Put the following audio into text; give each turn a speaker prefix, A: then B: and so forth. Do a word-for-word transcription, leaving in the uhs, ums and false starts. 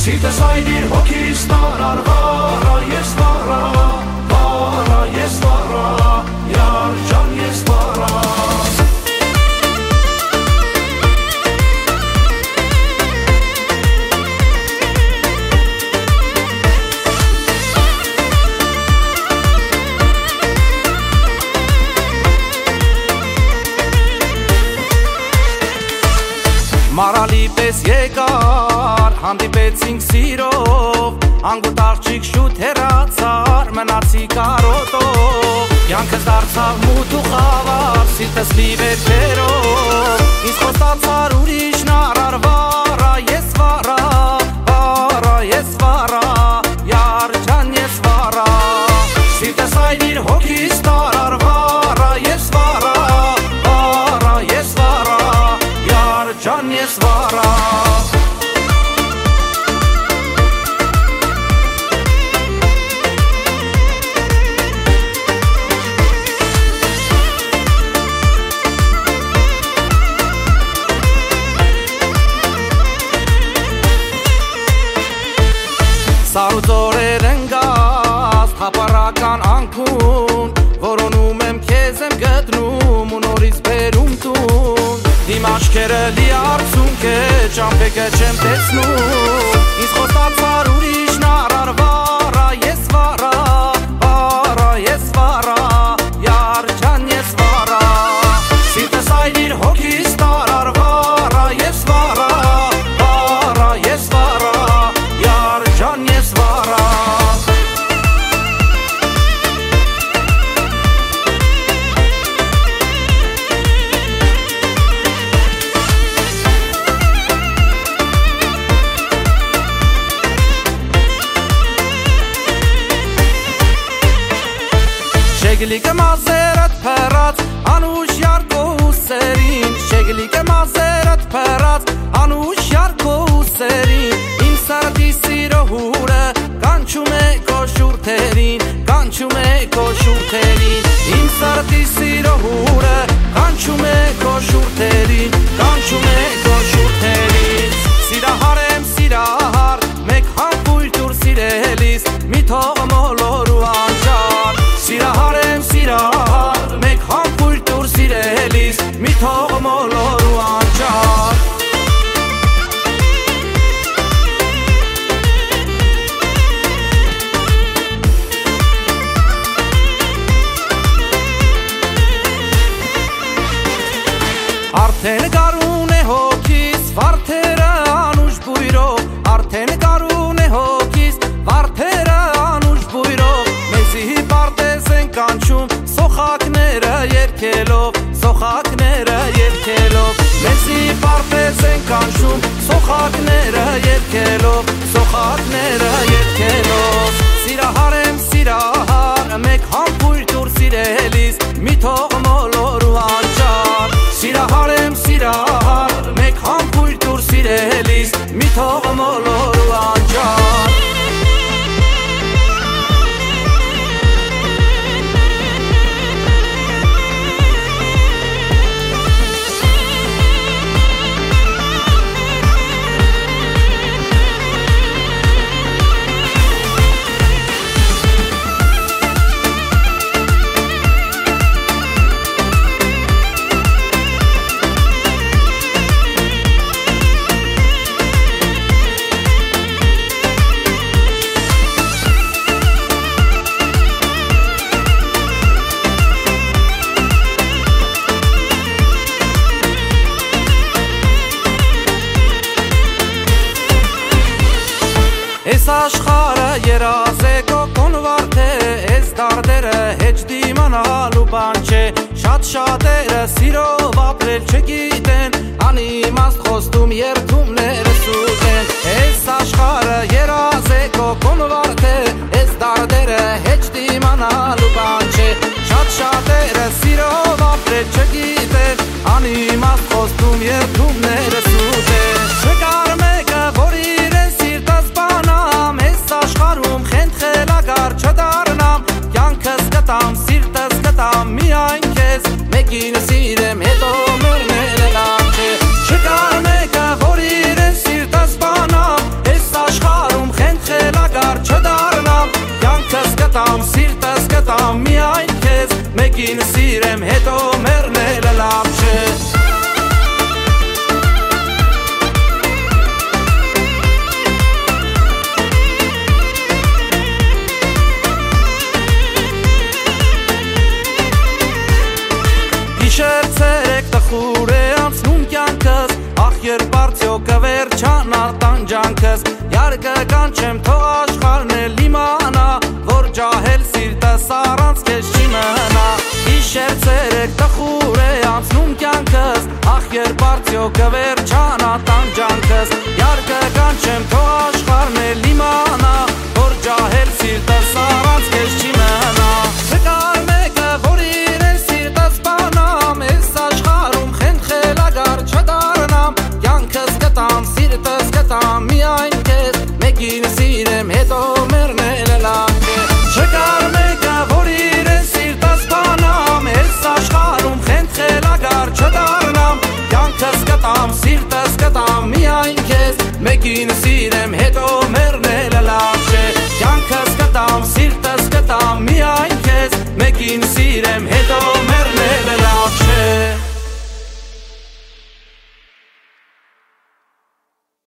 A: Սիրտս այդիր հոգիս տարար վառա ես վառա, վառա ես վառա, յար ջան ես վառա
B: Մարալի պես եկար, հանդիպեցինք սիրով, անգուտ աղջիկ շուտ հեռացար, մնացի կարոտով, կյանքս դարձավ մութ ու խավար, սիրտս լի վերքերով, ինձ խոստացար ուրիշ նարար, վառա ես վառա, վառա ես վառա, յար ջան ես վառա, սիրտս այդիր հոգիս տարար, վառա ես վառա, վառա ես վառա, յար ջան ես վառա Սարուց օրեր են գազ, թապարական անքուն, որոնում եմ քեզ եմ գտնում ու նորից բերում տուն Իմ աչքերը լի արցունք է, ճամփեքը չեմ տեսնում Ինձ խոստացար ուրիշ նարար, վառա ես վառա, վառա ես վառա, յար ջան ես վառա Սիրտս այդիր հոգիս տարար, վառա ես վառա, վառա ես վառա, յար ջան ես վառա Շեգլիկը մազերդ պերած, անուշ յարկո ուսերին Շեգլիկը մազերդ պերած, անուշ յարկո ուսերին Իմ սարդի սիրո հուրը, կանչում է քո շուրթերին Կանչում է քո շուրթերին Իմ սարդի սիրո հուրը, կանչում է քո շուրթերին Կանչում է քո շուրթերին Սիրահար եմ սիրահար, մեկ համբույր դուր սիրելիս Մի թող մոլոր ու անջար Սիրահար եմ սիրահար, մեկ համբույր դուր սիրելիս Մի թող մոլոր ու անջար Արդեն գարուն է հոգիս, վարդերը անուշ բույրով Արդեն գարուն է հոգիս, վարդերը անուշ բույրով Մեզի պարտեզ են կանչում, սոխակները երկելով Սոխակները երկելով Մեզի պարտեզ են կանչում, սոխակները երկելով Սոխակները երկելով Սիրահար եմ սիրահար, մեկ համբույր դուր սիրելիս Մի թող մոլոր ու անջար Սիրահար եմ սիրահար, մեկ համբույր դուր սիրելիս Մի թող մոլոր ու անջար Ես աշխարը երազ է կոկոն վարդ է, ես դարդերը հեչ դիմանալու բան չէ Շատ շատերը սիրով ապրել չգիտեն, անիմաստ խոստում երդումները սուտ են Ես աշխարը երազ է կոկոն վարդ է, ես դարդերը հեչ դիմանալու բան չէ Շատ շատերը սիրով ապրել չգիտեն, անիմաստ խոստում երդումները սուտ են Չկար մեկը, որ իրեն սիրտս բանամ, ես աշխարում խենդ խելագար չդարնամ Կյանքս կտամ, սիրտս կտամ միայն քեզ, մեկին սիրեմ հետո մերնել լավ չէ Չկար մեկը, որ իրեն սիրտս բանամ, ես աշխարում մեկին սիրեմ, հետո մեռնելը լավ չէ։ Գիշեր ցերեկ տխուր է անցնում կյանքս, ախ երբ արդյոք կվերջանա տանջանքս, յարկը կանչեմ թող աշխարհն էլ իմանա, որ ջահել սիրտս առանց քեզ չի մնա։ Գիշեր ցերեկ տխուր է անցնում կյանքս, ախ երբ արդյոք կվերջանա տանջանքս, յարկը կանչեմ թող աշխարհն էլ իմանա, որ ջահել սիրտս առանց քեզ չի մնա։ Չկար մեկը, որ իրեն սիրտս բանամ, ես աշխարհում խենթխելագար չդառնամ, կյանքս կտամ, սիրտս կտամ միայն քեզ, մեկին սիրեմ, հետո մեռնելը լավ չէ։ Չկար մեկը, որ իրեն սիրտս բանամ, ես աշխարհում խենթխելագար չդառնամ, կյանքս կտամ, սիրտս կտամ միայն քեզ, մեկին սիրեմ, հետո մեռնելը լավ չէ։ Կյանքս կտամ, սիրտս կտամ միայն քեզ, մեկին սիրեմ,